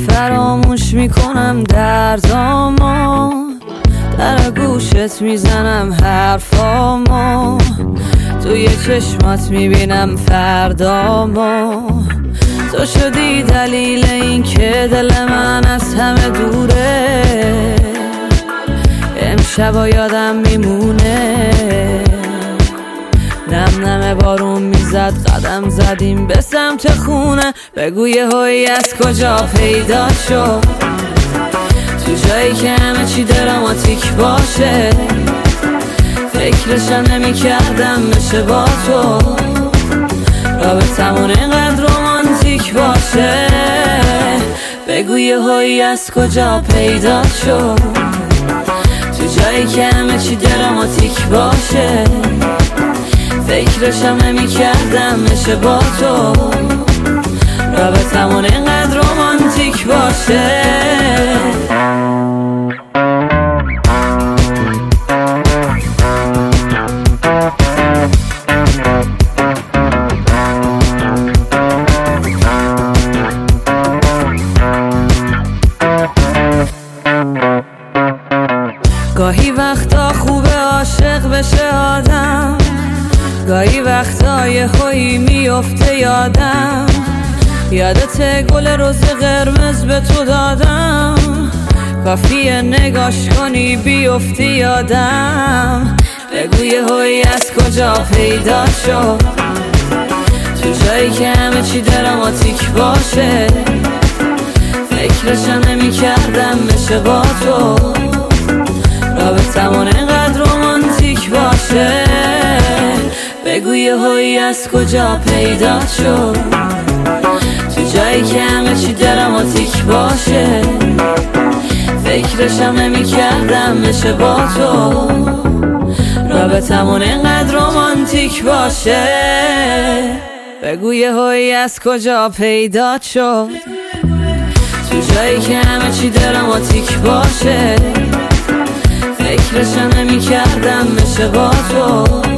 فراموش میکنم دردامو، در گوشت میزنم حرفامو، توی چشمات میبینم فردامو. تو شدی دلیل این که دل من از همه دوره، امشبا یادم میمونه. نم نم بارون میزد، قدم زدیم به سمت خونه. بگو یهویی از کجا پیدا شد، تو جایی که همه چی دراماتیک باشه. فکرشم نمی کردم بشه با تو، رابطمون اینقدر رومانتیک باشه. بگو یهویی از کجا پیدا شد، تو جایی که همه چی دراماتیک باشه. فکرشم نمی کردم بشه با تو، رابطمون اینقدر رومانتیک باشه. گاهی وقتا خوبه عاشق بشه آدم، گاهی وقتا یهویی میفته یادم. یادت گل رز قرمز به تو دادم، کافیه نگاش کنی بیفتی یادم. بگو یهویی از کجا پیدا شد، تو جایی که همه چی دراماتیک باشه. فکرشم نمی کردم بشه با تو، رابطمون اینقدر رومانتیک باشه. بگو یهویی از کجا پیدا شد، تو جایی که همه چی دراماتیک باشه. فکرشم نمی کردم بشه با تو، رابطمون اینقدر رومانتیک باشه. بگو یهویی از کجا پیدا شد، تو جایی که همه چی دراماتیک باشه. فکرشم نمی کردم بشه با تو،